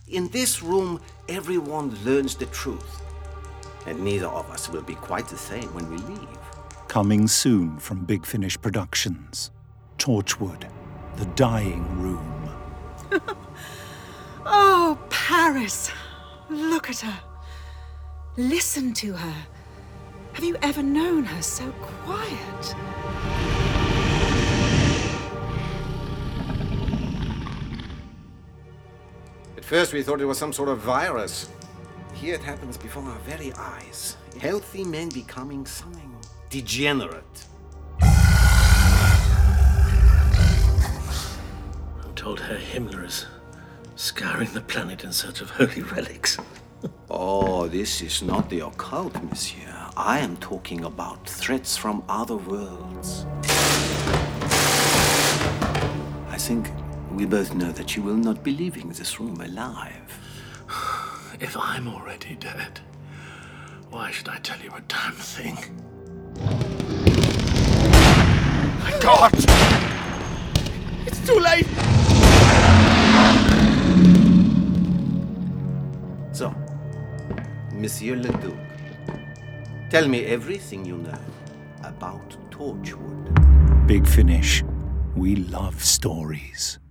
In this room, everyone learns the truth. And neither of us will be quite the same when we leave. Coming soon from Big Finish Productions. Torchwood, The Dying Room. Oh, Paris. Look at her. Listen to her. Have you ever known her so quiet? At first we thought it was some sort of virus. Here it happens before our very eyes. Healthy men becoming something degenerate. I'm told Herr Himmler is scouring the planet in search of holy relics. Oh, this is not the occult, monsieur. I am talking about threats from other worlds. I think we both know that you will not be leaving this room alive. If I'm already dead, why should I tell you a damn thing? My God! It's too late! So, Monsieur Leduc, tell me everything you know about Torchwood. Big Finish. We love stories.